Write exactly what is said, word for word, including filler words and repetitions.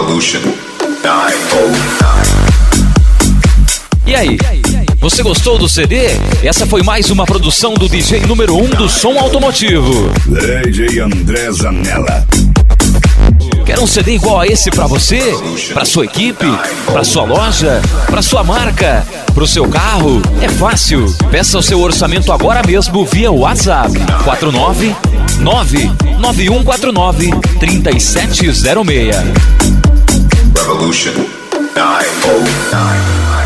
Revolution nove zero nove. E aí, você gostou do C D? Essa foi mais uma produção do D J número um do som automotivo, D J André Zanella. Quer um C D igual a esse pra você? Pra sua equipe? Pra sua loja? Pra sua marca? Pro seu carro? É fácil. Peça o seu orçamento agora mesmo via WhatsApp quatro nove nove nove um quatro nove três sete zero seis. Revolution nove zero nove.